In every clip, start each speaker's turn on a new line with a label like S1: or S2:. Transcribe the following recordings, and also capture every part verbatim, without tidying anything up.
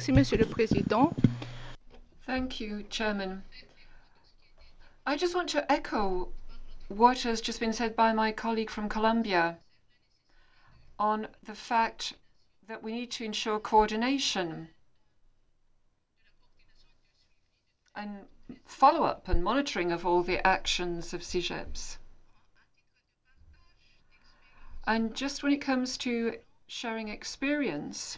S1: Merci, Monsieur le Président.
S2: Thank you, Chairman. I just want to echo what has just been said by my colleague from Colombia on the fact that we need to ensure coordination and follow-up and monitoring of all the actions of C I G E P S. And just when it comes to sharing experience,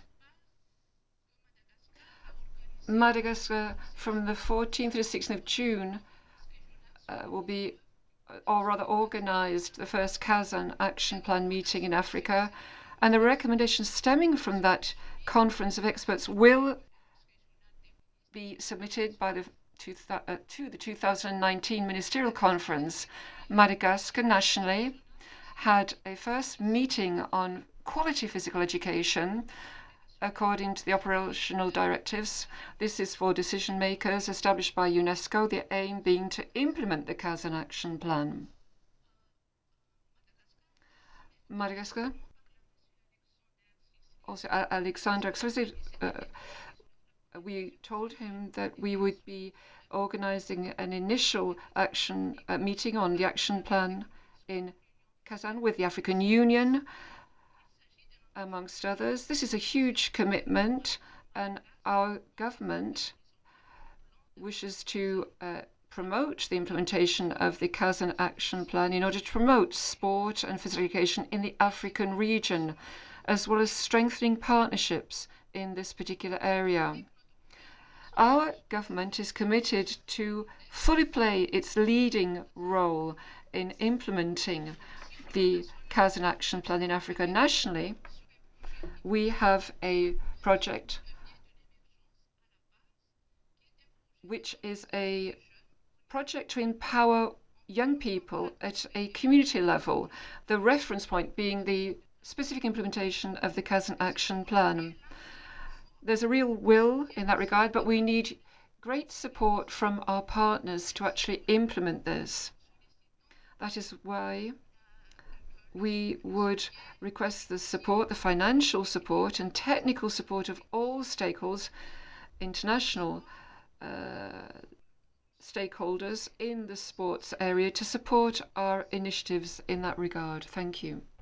S2: Madagascar from the fourteenth to the sixteenth of June uh, will be, or rather organised, the first Kazan Action Plan meeting in Africa. And the recommendations stemming from that conference of experts will be submitted by the to, uh, to the two thousand nineteen Ministerial Conference. Madagascar nationally had a first meeting on quality physical education according to the operational directives. This is for decision makers established by UNESCO, the aim being to implement the Kazan Action Plan. Madagascar, also Alexander explicitly, uh, we told him that we would be organizing an initial action uh, meeting on the action plan in Kazan with the African Union, amongst others. This is a huge commitment, and our government wishes to uh, promote the implementation of the Kazan Action Plan in order to promote sport and physical education in the African region, as well as strengthening partnerships in this particular area. Our government is committed to fully play its leading role in implementing the Kazan Action Plan in Africa. Nationally, we have a project which is a project to empower young people at a community level, the reference point being the specific implementation of the Kazan Action Plan. There's a real will in that regard, but we need great support from our partners to actually implement this. That is why we would request the support, the financial support and technical support of all stakeholders, international uh, stakeholders in the sports area, to support our initiatives in that regard. Thank you.